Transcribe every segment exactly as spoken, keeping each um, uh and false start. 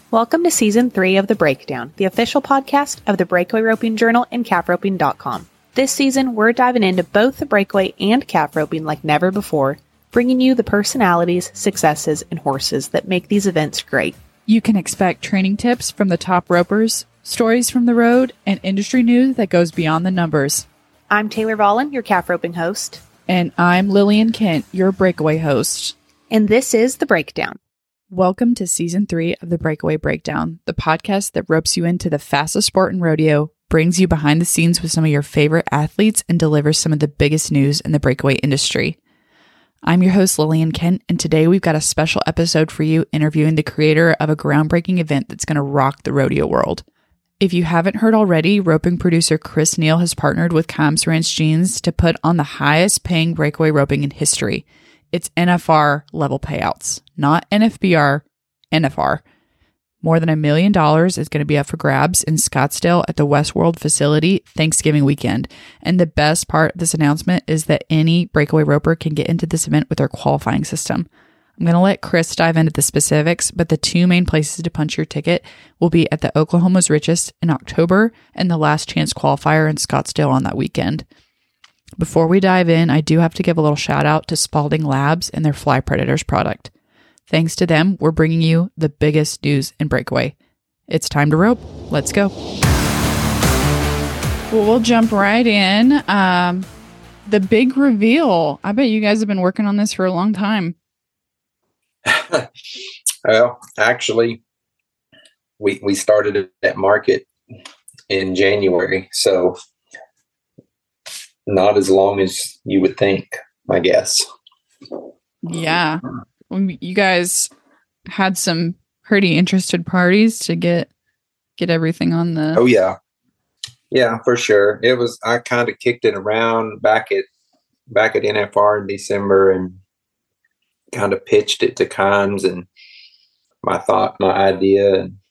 Welcome to Season three of The Breakdown, the official podcast of the Breakaway Roping Journal and calf roping dot com. This season, we're diving into both the breakaway and calf roping like never before, bringing you the personalities, successes, and horses that make these events great. You can expect training tips from the top ropers, stories from the road, and industry news that goes beyond the numbers. I'm Taylor Vollen, your calf roping host. And I'm Lillian Kent, your breakaway host. And this is The Breakdown. Welcome to Season three of the Breakaway Breakdown, the podcast that ropes you into the fastest sport in rodeo, brings you behind the scenes with some of your favorite athletes, and delivers some of the biggest news in the breakaway industry. I'm your host, Lillian Kent, and today we've got a special episode for you interviewing the creator of a groundbreaking event that's going to rock the rodeo world. If you haven't heard already, roping producer Chris Neal has partnered with Combs Ranch Jeans to put on the highest paying breakaway roping in history. It's N F R level payouts, not N F B R, N F R. More than a million dollars is going to be up for grabs in Scottsdale at the Westworld facility Thanksgiving weekend. And the best part of this announcement is that any breakaway roper can get into this event with their qualifying system. I'm going to let Chris dive into the specifics, but the two main places to punch your ticket will be at the Oklahoma's Richest in October and the Last Chance Qualifier in Scottsdale on that weekend. Before we dive in, I do have to give a little shout out to Spalding Labs and their Fly Predators product. Thanks to them, we're bringing you the biggest news in breakaway. It's time to rope. Let's go. Well, we'll jump right in. Um, the big reveal. I bet you guys have been working on this for a long time. Well, actually, we we started at market in January, so not as long as you would think, I guess. Yeah. You guys had some pretty interested parties to get get everything on the... Oh, yeah. Yeah, for sure. It was, I kind of kicked it around back at back at N F R in December and kind of pitched it to Combs and my thought, my idea. And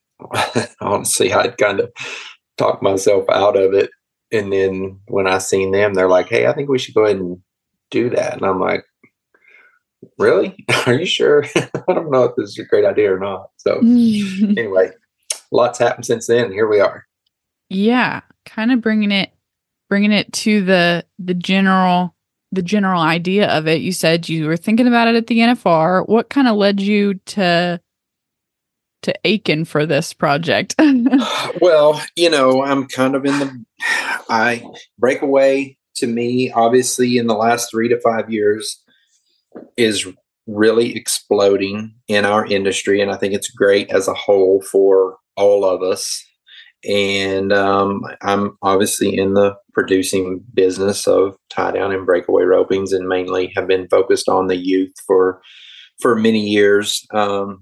honestly, I'd kind of talked myself out of it. And then when I seen them, they're like, hey, I think we should go ahead and do that. And I'm like, really? Are you sure? I don't know if this is a great idea or not. So anyway, lots happened since then. Here we are. Yeah. Kind of bringing it, bringing it to the, the general, the general idea of it. You said you were thinking about it at the N F R. What kind of led you to, to Aiken for this project? Well, you know, I'm kind of in the, I breakaway to me, obviously in the last three to five years is really exploding in our industry. And I think it's great as a whole for all of us. And um, I'm obviously in the producing business of tie down and breakaway ropings and mainly have been focused on the youth for, for many years. Um,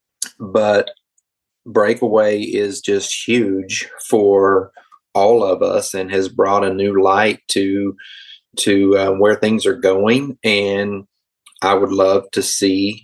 but breakaway is just huge for all of us and has brought a new light to to uh, where things are going. And I would love to see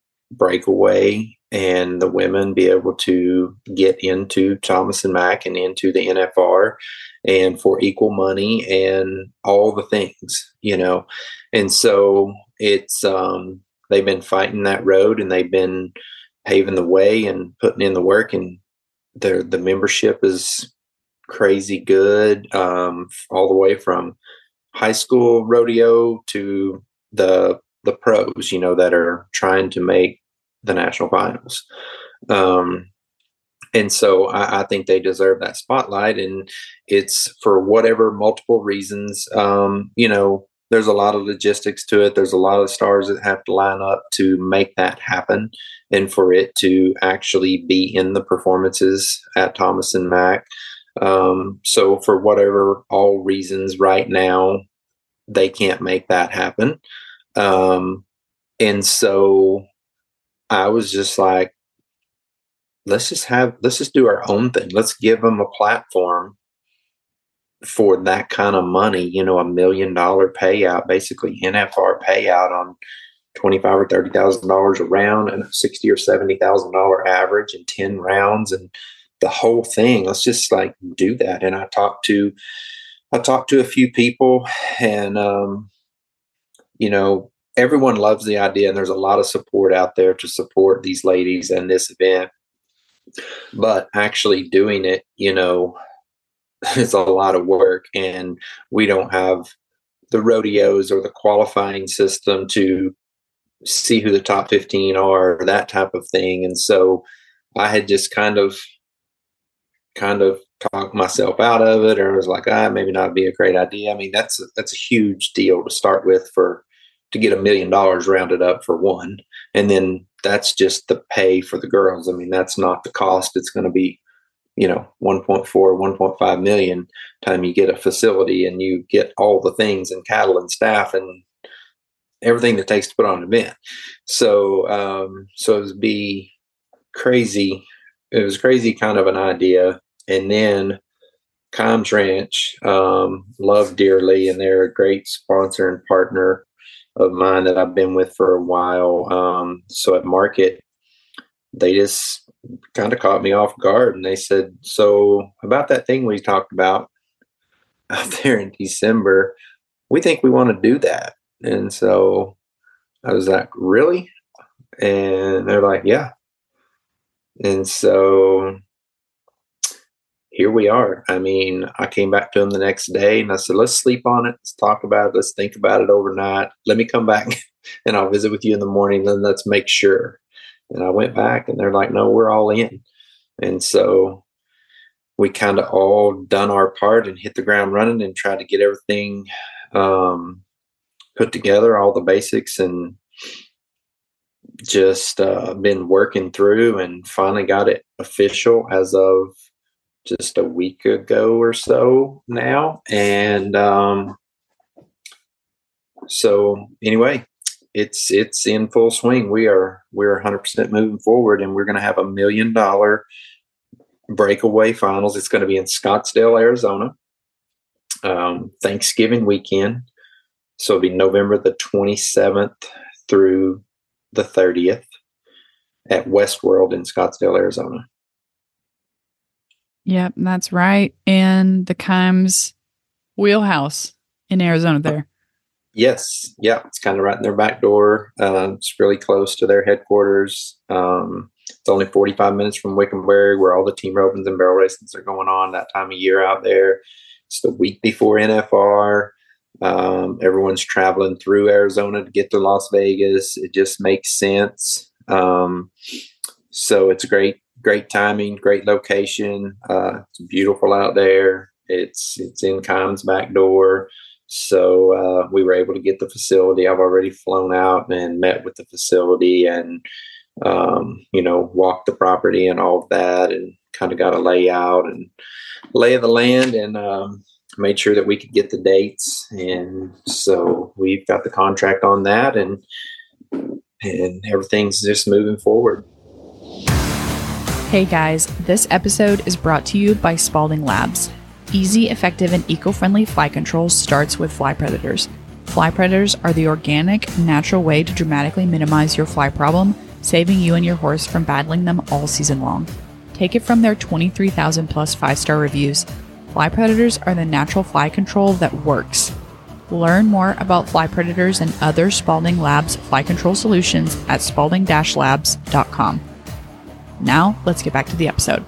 breakaway and the women be able to get into Thomas and Mack and into the N F R and for equal money and all the things, you know. And so it's um, they've been fighting that road and they've been paving the way and putting in the work, and the the membership is crazy good, um, all the way from high school rodeo to the the pros, you know, that are trying to make the national finals. Um, and so I, I think they deserve that spotlight, and it's for whatever multiple reasons. Um, you know, there's a lot of logistics to it. There's a lot of stars that have to line up to make that happen and for it to actually be in the performances at Thomas and Mack. Um, so for whatever all reasons right now, they can't make that happen. Um, and so I was just like, let's just have, let's just do our own thing. Let's give them a platform for that kind of money, you know, a million dollar payout, basically N F R payout on twenty-five or thirty thousand dollars a round and a sixty or seventy thousand dollar average and ten rounds and the whole thing. Let's just like do that. And I talked to, I talked to a few people, and um, you know, everyone loves the idea, and there's a lot of support out there to support these ladies and this event. but actually doing it, you know, it's a lot of work, and we don't have the rodeos or the qualifying system to see who the top fifteen are, that type of thing. And so I had just kind of, kind of talked myself out of it, or I was like, ah, maybe not be a great idea. I mean, that's a, that's a huge deal to start with, for to get a million dollars rounded up for one, and then that's just the pay for the girls. I mean, that's not the cost. It's going to be, you know, one point four, one point five million time you get a facility and you get all the things and cattle and staff and everything that takes to put on an event. So, um, so it was be crazy. It was crazy kind of an idea. And then Kimes Ranch, um, love dearly, and they're a great sponsor and partner of mine that I've been with for a while. Um, so at market, they just kind of caught me off guard, and they said, so about that thing we talked about out there in December, we think we want to do that. And so I was like, really? And they're like, yeah. And so here we are. I mean, I came back to them the next day and I said, let's sleep on it. Let's talk about it. Let's think about it overnight. Let me come back and I'll visit with you in the morning. Then let's make sure. And I went back and they're like, no, we're all in. And so we kind of all done our part and hit the ground running and tried to get everything um, put together, all the basics, and just uh, been working through and finally got it official as of just a week ago or so now. And um, so anyway, it's it's in full swing. We are we're one hundred percent moving forward, and we're going to have a million dollar breakaway finals. It's going to be in Scottsdale, Arizona, um, Thanksgiving weekend. So it'll be November the twenty-seventh through the thirtieth at Westworld in Scottsdale, Arizona. Yep, that's right. And the Kimes wheelhouse in Arizona there. Yes. Yeah. It's kind of right in their back door. Uh, it's really close to their headquarters. Um, it's only forty-five minutes from Wickenburg, where all the team ropings and barrel races are going on that time of year out there. It's the week before N F R. Um, everyone's traveling through Arizona to get to Las Vegas. It just makes sense. Um, so it's great, great timing, great location. Uh, it's beautiful out there. It's, it's in Kimes' back door. So uh, we were able to get the facility. I've already flown out and met with the facility and, um, you know, walked the property and all of that, and kind of got a layout and lay of the land, and um, made sure that we could get the dates. And so we've got the contract on that, and and everything's just moving forward. Hey guys, this episode is brought to you by Spalding Labs. Easy, effective, and eco-friendly fly control starts with fly predators. Fly predators are the organic, natural way to dramatically minimize your fly problem, saving you and your horse from battling them all season long. Take it from their twenty-three thousand plus five-star reviews. Fly predators are the natural fly control that works. Learn more about fly predators and other Spalding Labs fly control solutions at spalding dash labs dot com. Now, let's get back to the episode.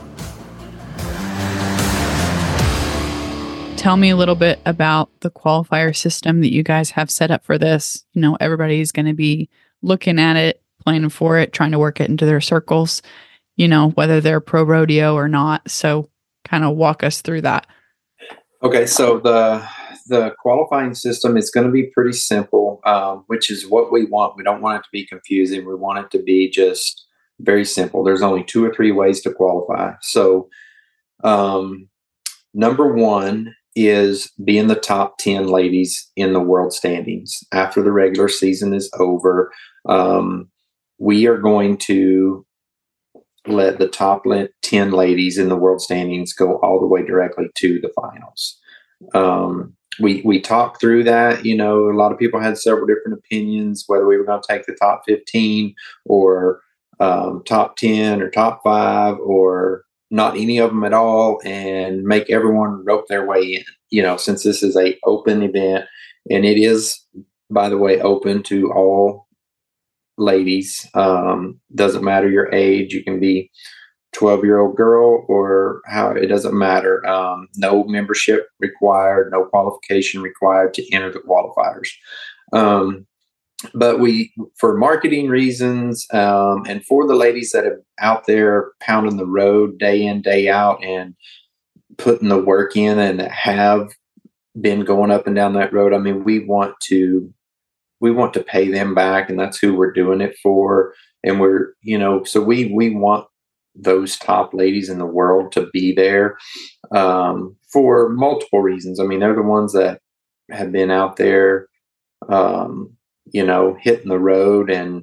Tell me a little bit about the qualifier system that you guys have set up for this. You know, everybody's going to be looking at it, planning for it, trying to work it into their circles, you know, whether they're pro rodeo or not. So kind of walk us through that. Okay, so the the qualifying system is going to be pretty simple, um, which is what we want. We don't want it to be confusing. We want it to be just very simple. There's only two or three ways to qualify. So um, number one is being the top ten ladies in the world standings. After the regular season is over, um, we are going to let the top ten ladies in the world standings go all the way directly to the finals. Um, we we talked through that. You know, a lot of people had several different opinions whether we were going to take the top fifteen or um, top ten or top five or not any of them at all, and make everyone rope their way in. You know, since this is a open event, and it is, by the way, open to all ladies. Um, doesn't matter your age. You can be twelve year old girl or how, it doesn't matter. Um, no membership required, no qualification required to enter the qualifiers. Um, but we, for marketing reasons, um, and for the ladies that are out there pounding the road day in, day out and putting the work in and that have been going up and down that road, I mean, we want to, we want to pay them back, and that's who we're doing it for. And we're, you know, so we, we want those top ladies in the world to be there, um, for multiple reasons. I mean, they're the ones that have been out there, um, you know, hitting the road and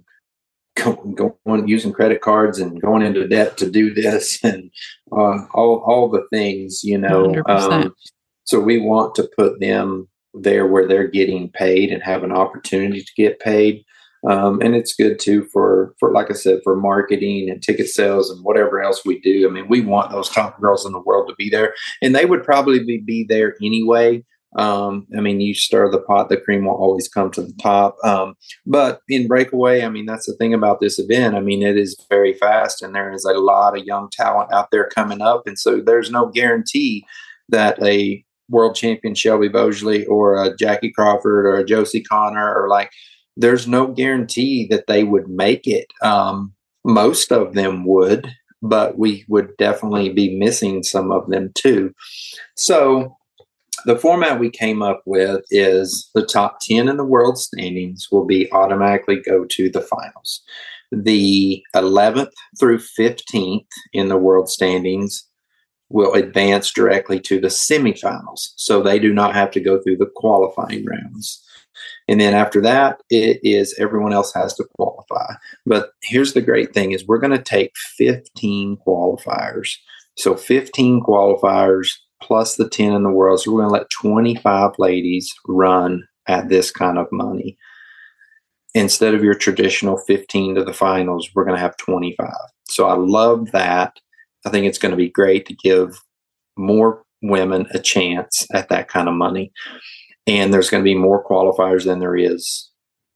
go, going, using credit cards and going into debt to do this and, uh, all, all the things, you know, um, so we want to put them there where they're getting paid and have an opportunity to get paid. Um, and it's good too for, for, like I said, for marketing and ticket sales and whatever else we do. I mean, we want those top girls in the world to be there, and they would probably be, be there anyway. Um, I mean, you stir the pot, the cream will always come to the top. Um, but in breakaway, I mean, that's the thing about this event. I mean, it is very fast, and there is a lot of young talent out there coming up. And so there's no guarantee that a world champion Shelby Bosley or a Jackie Crawford or a Josie Connor, or like, there's no guarantee that they would make it. Um, most of them would, but we would definitely be missing some of them too. So the format we came up with is the top ten in the world standings will be automatically go to the finals. The eleventh through fifteenth in the world standings will advance directly to the semifinals. So they do not have to go through the qualifying rounds. And then after that, it is everyone else has to qualify. But here's the great thing is we're going to take fifteen qualifiers. So fifteen qualifiers plus the ten in the world. So we're going to let twenty-five ladies run at this kind of money. Instead of your traditional fifteen to the finals, we're going to have twenty-five. So I love that. I think it's going to be great to give more women a chance at that kind of money. And there's going to be more qualifiers than there is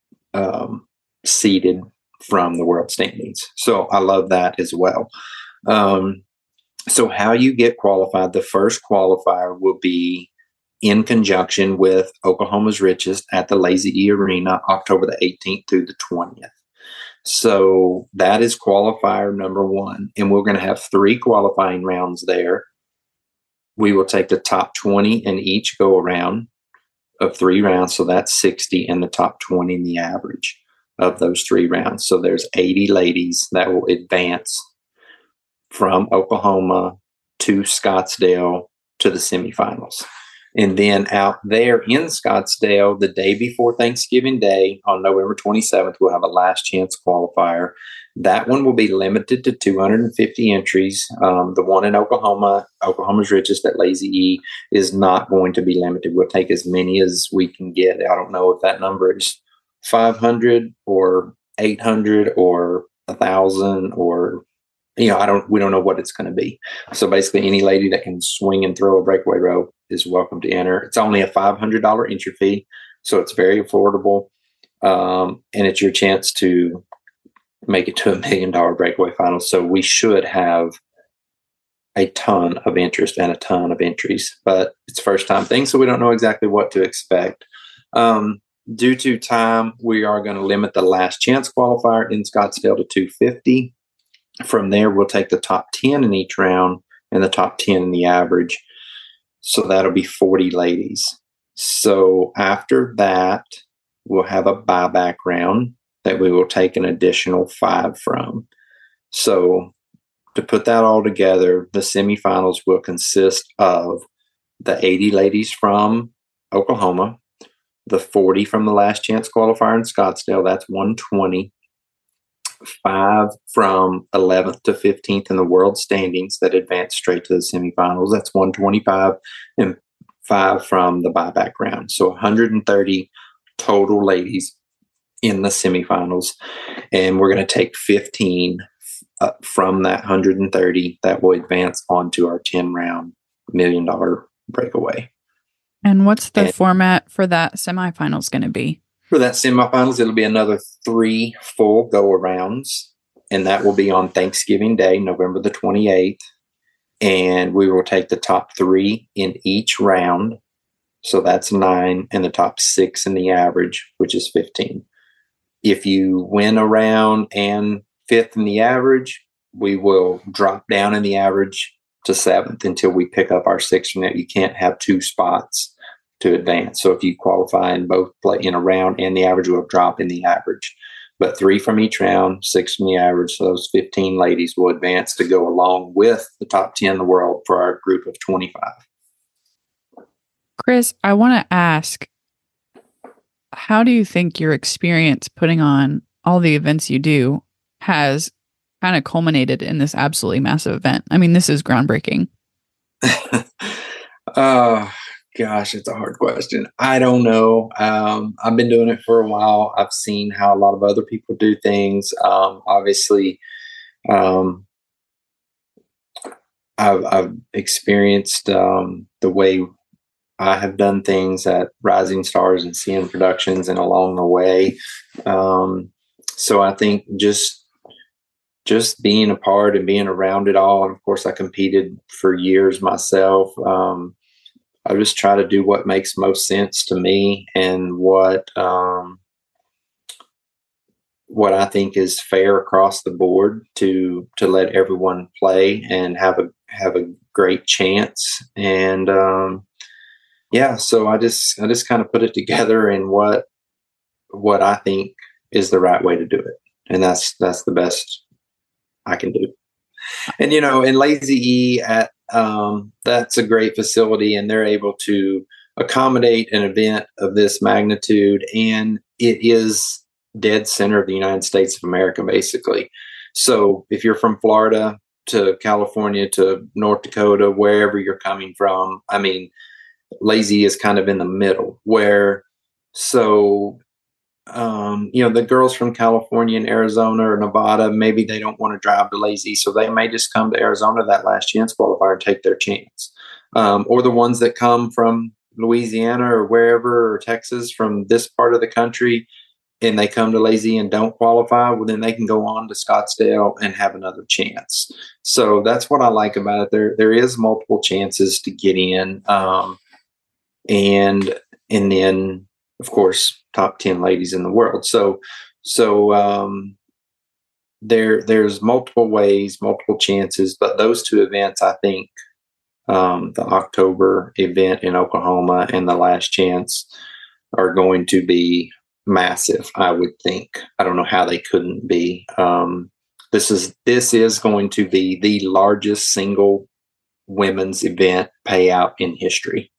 um, seeded from the world standings. So I love that as well. Um, so how you get qualified, the first qualifier will be in conjunction with Oklahoma's Richest at the Lazy E Arena, October the eighteenth through the twentieth. So that is qualifier number one. And we're going to have three qualifying rounds there. We will take the top twenty in each go around of three rounds. So that's sixty, and the top twenty in the average of those three rounds. So there's eighty ladies that will advance from Oklahoma to Scottsdale to the semifinals. And then out there in Scottsdale, the day before Thanksgiving Day on November twenty-seventh, we'll have a last chance qualifier. That one will be limited to two hundred fifty entries. Um, the one in Oklahoma, Oklahoma's Richest at Lazy E, is not going to be limited. We'll take as many as we can get. I don't know if that number is five hundred or eight hundred or one thousand or, you know, I don't, we don't know what it's going to be. So basically any lady that can swing and throw a breakaway rope is welcome to enter. It's only a five hundred dollars entry fee, so it's very affordable. Um, and it's your chance to make it to a million dollar breakaway final. So we should have a ton of interest and a ton of entries, but it's first time thing. So we don't know exactly what to expect. Um, due to time, we are going to limit the last chance qualifier in Scottsdale to two hundred fifty. From there, we'll take the top ten in each round and the top ten in the average. So that'll be forty ladies. So after that, we'll have a buyback round that we will take an additional five from. So to put that all together, the semifinals will consist of the eighty ladies from Oklahoma, the forty from the last chance qualifier in Scottsdale, that's one hundred twenty, five from eleventh to fifteenth in the world standings that advance straight to the semifinals, that's one hundred twenty-five, and five from the buyback round. So one hundred thirty total ladies in the semifinals, and we're going to take fifteen uh, from that one hundred thirty that will advance onto our ten round million dollar breakaway. And what's the and format for that semifinals going to be? For that semifinals, it'll be another three full go arounds. and that will be on Thanksgiving Day, November the twenty-eighth. And we will take the top three in each round. So that's nine, and the top six in the average, which is fifteen. If you win a round and fifth in the average, we will drop down in the average to seventh until we pick up our sixth from it. You can't have two spots to advance. So if you qualify in both play in a round and the average, will drop in the average. But three from each round, six from the average. So those fifteen ladies will advance to go along with the top ten in the world for our group of twenty-five. Chris, I want to ask, how do you think your experience putting on all the events you do has kind of culminated in this absolutely massive event? I mean, this is groundbreaking. Oh, gosh, it's a hard question. I don't know. Um, I've been doing it for a while. I've seen how a lot of other people do things. Um, obviously, um, I've, I've experienced um, the way I have done things at Rising Stars and C N Productions and along the way. Um, so I think just just being a part and being around it all, and of course I competed for years myself. Um, I just try to do what makes most sense to me and what um, what I think is fair across the board to to let everyone play and have a have a great chance. And um, yeah, so I just I just kind of put it together in what what I think is the right way to do it, and that's that's the best I can do. And you know, in Lazy E at Um, that's a great facility, and they're able to accommodate an event of this magnitude. And it is dead center of the United States of America, basically. So if you're from Florida to California to North Dakota, wherever you're coming from, I mean, Lazy is kind of in the middle where, so Um, you know, the girls from California and Arizona or Nevada, maybe they don't want to drive to Lazy, so they may just come to Arizona that last chance qualifier and take their chance. Um, or the ones that come from Louisiana or wherever, or Texas, from this part of the country, and they come to Lazy and don't qualify, well, then they can go on to Scottsdale and have another chance. So that's what I like about it. There, there is multiple chances to get in. Um, and, and then, of course, top ten ladies in the world. So, so um, there, there's multiple ways, multiple chances, but those two events, I think, um, the October event in Oklahoma and the Last Chance, are going to be massive. I would think. I don't know how they couldn't be. Um, this is this is going to be the largest single women's event payout in history.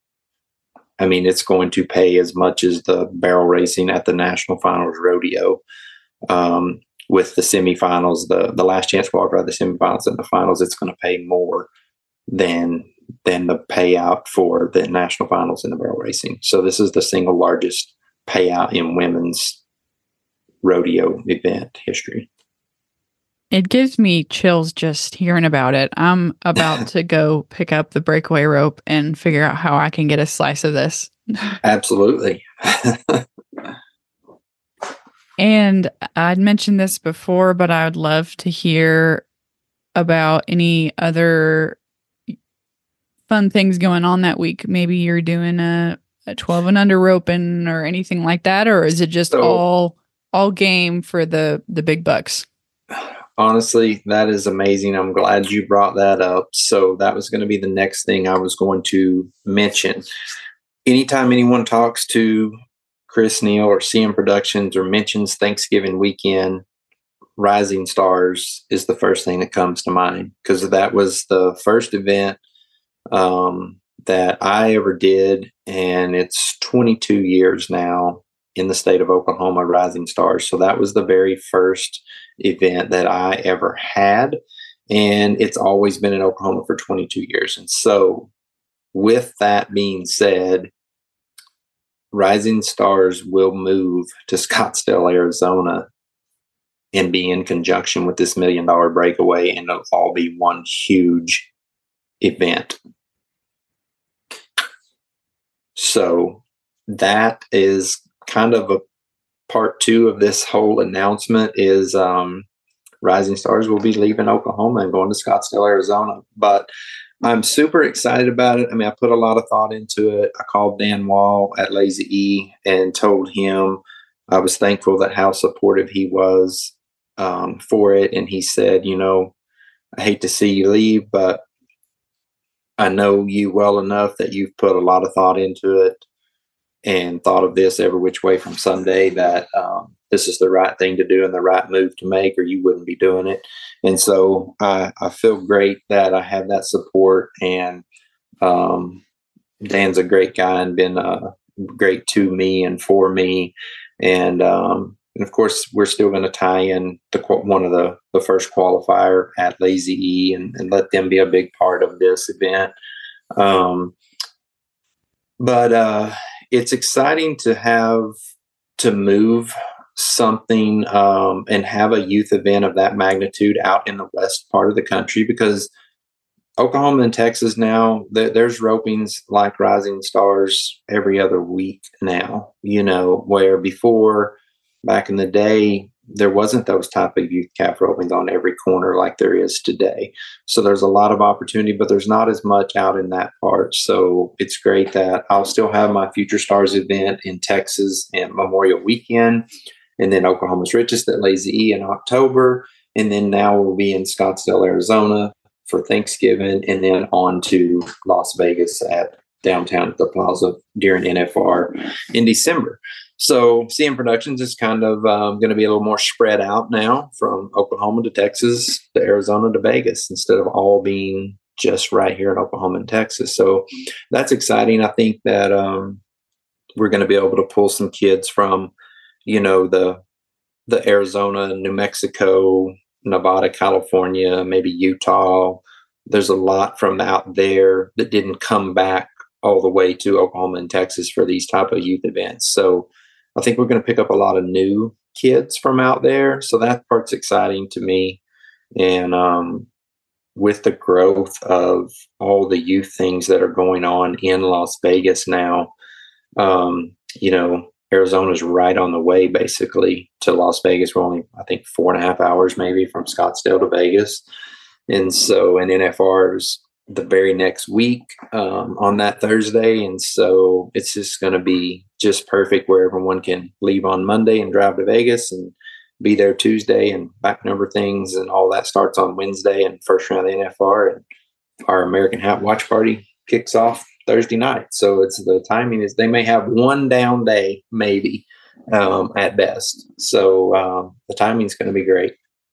I mean, it's going to pay as much as the barrel racing at the National Finals Rodeo, um, with the semifinals, the, the Last Chance qualifier, the semifinals and the finals. It's going to pay more than, than the payout for the National Finals in the barrel racing. So this is the single largest payout in women's rodeo event history. It gives me chills just hearing about it. I'm about to go pick up the breakaway rope and figure out how I can get a slice of this. Absolutely. And I'd mentioned this before, but I would love to hear about any other fun things going on that week. Maybe you're doing a, a twelve and under roping or anything like that, or is it just so, all all game for the the big bucks? Honestly, that is amazing. I'm glad you brought that up. So that was going to be the next thing I was going to mention. Anytime anyone talks to Chris Neal or C M Productions or mentions Thanksgiving weekend, Rising Stars is the first thing that comes to mind, because that was the first event um, that I ever did. And it's twenty-two years now in the state of Oklahoma, Rising Stars. So that was the very first event that I ever had. And it's always been in Oklahoma for twenty-two years. And so with that being said, Rising Stars will move to Scottsdale, Arizona, and be in conjunction with this million dollar breakaway, and it'll all be one huge event. So that is kind of a part two of this whole announcement is um, Rising Stars will be leaving Oklahoma and going to Scottsdale, Arizona. But I'm super excited about it. I mean, I put a lot of thought into it. I called Dan Wall at Lazy E and told him I was thankful that how supportive he was um, for it. And he said, you know, I hate to see you leave, but I know you well enough that you've put a lot of thought into it and thought of this every which way from Sunday that um, this is the right thing to do and the right move to make, or you wouldn't be doing it. And so I, I feel great that I have that support. And um, Dan's a great guy and been uh, great to me and for me. And, um, and of course, we're still going to tie in the one of the, the first qualifier at Lazy E and, and let them be a big part of this event. Um, but uh, it's exciting to have to move something um, and have a youth event of that magnitude out in the west part of the country, because Oklahoma and Texas now, th- there's ropings like Rising Stars every other week now, you know, where before, back in the day, there wasn't those type of youth calf ropings on every corner like there is today. So there's a lot of opportunity, but there's not as much out in that part. So it's great that I'll still have my Future Stars event in Texas and Memorial Weekend, and then Oklahoma's Richest at Lazy E in October. And then now we'll be in Scottsdale, Arizona for Thanksgiving, and then on to Las Vegas at downtown at the Plaza during N F R in December. So C M Productions is kind of um, going to be a little more spread out now, from Oklahoma to Texas to Arizona to Vegas, instead of all being just right here in Oklahoma and Texas. So that's exciting. I think that um, we're going to be able to pull some kids from, you know, the the Arizona, New Mexico, Nevada, California, maybe Utah. There's a lot from out there that didn't come back all the way to Oklahoma and Texas for these type of youth events. So I think we're going to pick up a lot of new kids from out there. So that part's exciting to me. And um, with the growth of all the youth things that are going on in Las Vegas now, um, you know, Arizona's right on the way basically to Las Vegas. We're only, I think, four and a half hours maybe from Scottsdale to Vegas. And so, and N F R is the very next week um, on that Thursday. And so it's just going to be just perfect where everyone can leave on Monday and drive to Vegas and be there Tuesday and back number things. And all that starts on Wednesday and first round of the N F R. And our American Hat Watch Party kicks off Thursday night. So it's the timing is they may have one down day, maybe um, at best. So um, the timing is going to be great.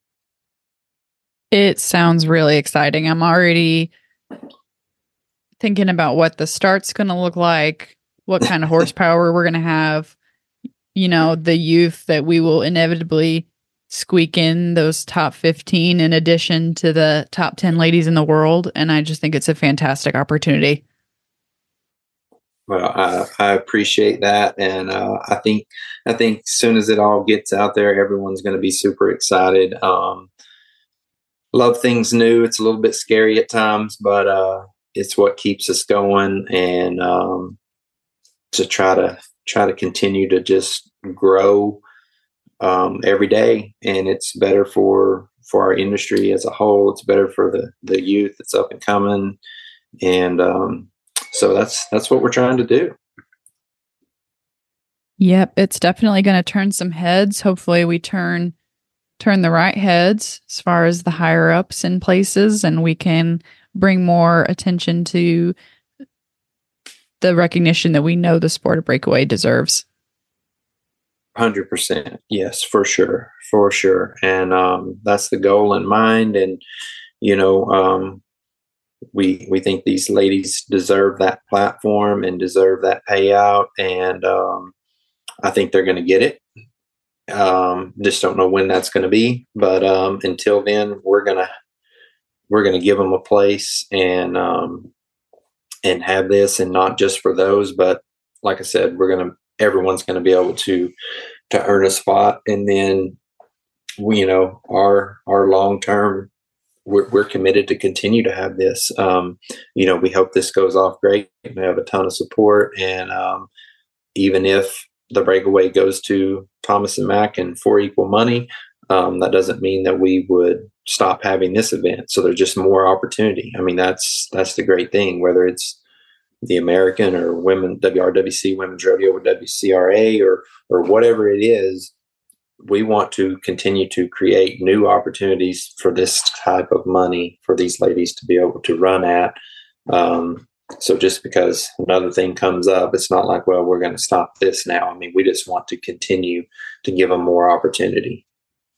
It sounds really exciting. I'm already thinking about what the start's going to look like, what kind of horsepower we're going to have, you know, the youth that we will inevitably squeak in those top fifteen in addition to the top ten ladies in the world. And I just think it's a fantastic opportunity. Well, I, I appreciate that. And uh, I think, I think as soon as it all gets out there, everyone's going to be super excited. Um, love things new. It's a little bit scary at times, but uh, it's what keeps us going. And um, to try to try to continue to just grow um, every day. And it's better for, for our industry as a whole. It's better for the, the youth that's up and coming. And, um, So that's that's what we're trying to do. Yep, it's definitely going to turn some heads. Hopefully we turn turn the right heads as far as the higher ups in places, and we can bring more attention to the recognition that we know the sport of breakaway deserves. one hundred percent. Yes, for sure. For sure. And um, that's the goal in mind. And, you know, um, we we think these ladies deserve that platform and deserve that payout. And um, I think they're going to get it. Um, just don't know when that's going to be. But um, until then, we're going to we're going to give them a place and um, and have this, and not just for those, but like I said, we're going to everyone's going to be able to to earn a spot. And then we, you know, our our long term, we're, we're committed to continue to have this. Um, you know, we hope this goes off great. We have a ton of support, and um, even if the breakaway goes to Thomas and Mack and for equal money, Um, that doesn't mean that we would stop having this event. So there's just more opportunity. I mean, that's that's the great thing, whether it's the American or women W R W C Women's Rodeo or W C R A or or whatever it is. We want to continue to create new opportunities for this type of money for these ladies to be able to run at. Um, so just because another thing comes up, it's not like, well, we're going to stop this now. I mean, we just want to continue to give them more opportunity.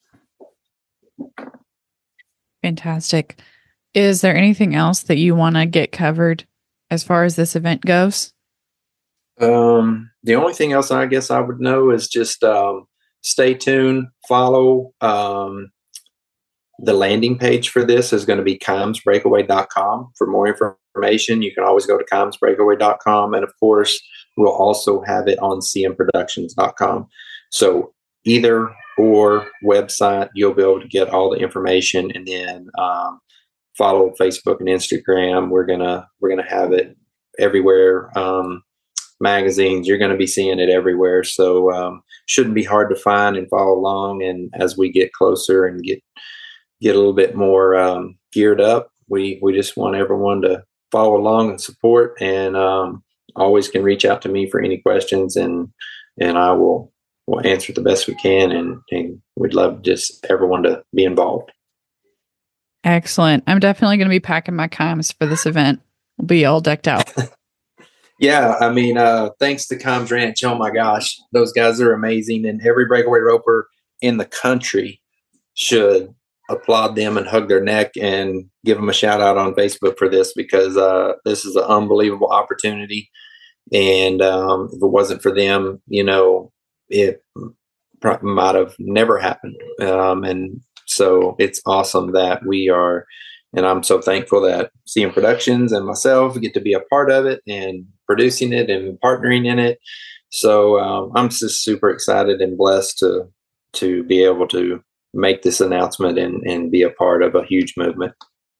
Fantastic. Is there anything else that you want to get covered as far as this event goes? Um, the only thing else I guess I would know is just, um, stay tuned, follow, um, the landing page for this is going to be kimes breakaway dot com for more information. You can always go to kimes breakaway dot com. And of course, we'll also have it on c m productions dot com. So either or website, you'll be able to get all the information, and then, um, follow Facebook and Instagram. We're going to, we're going to have it everywhere. Um, magazines, you're going to be seeing it everywhere. So, um, shouldn't be hard to find and follow along. And as we get closer and get, get a little bit more, um, geared up, we, we just want everyone to follow along and support, and, um, always can reach out to me for any questions, and, and I will, will answer the best we can. And, and we'd love just everyone to be involved. Excellent. I'm definitely going to be packing my Kimes for this event. We'll be all decked out. Yeah, I mean, uh, thanks to Kimes Ranch. Oh my gosh, those guys are amazing, and every breakaway roper in the country should applaud them and hug their neck and give them a shout out on Facebook for this, because uh, this is an unbelievable opportunity. And um, if it wasn't for them, you know, it probably might have never happened. Um, and so it's awesome that we are, and I'm so thankful that C M Productions and myself get to be a part of it and producing it and partnering in it. So um, I'm just super excited and blessed to to be able to make this announcement and, and be a part of a huge movement.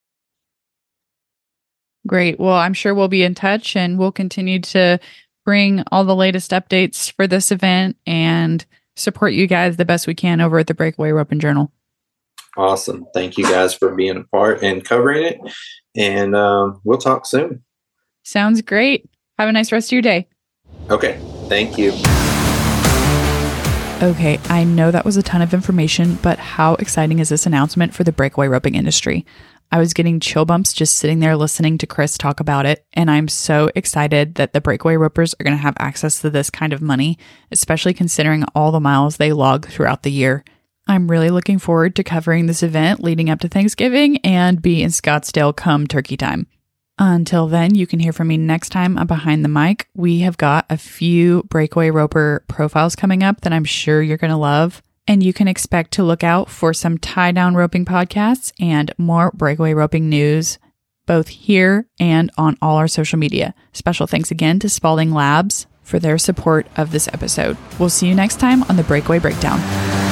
Great. Well, I'm sure we'll be in touch, and we'll continue to bring all the latest updates for this event and support you guys the best we can over at the Breakaway Roping Journal. Awesome. Thank you guys for being a part and covering it. And um, we'll talk soon. Sounds great. Have a nice rest of your day. Okay. Thank you. Okay, I know that was a ton of information, but how exciting is this announcement for the breakaway roping industry? I was getting chill bumps just sitting there listening to Chris talk about it, and I'm so excited that the breakaway ropers are going to have access to this kind of money, especially considering all the miles they log throughout the year. I'm really looking forward to covering this event leading up to Thanksgiving and be in Scottsdale come turkey time. Until then, you can hear from me next time on Behind the Mic. We have got a few breakaway roper profiles coming up that I'm sure you're going to love. And you can expect to look out for some tie-down roping podcasts and more breakaway roping news, both here and on all our social media. Special thanks again to Spalding Labs for their support of this episode. We'll see you next time on the Breakaway Breakdown.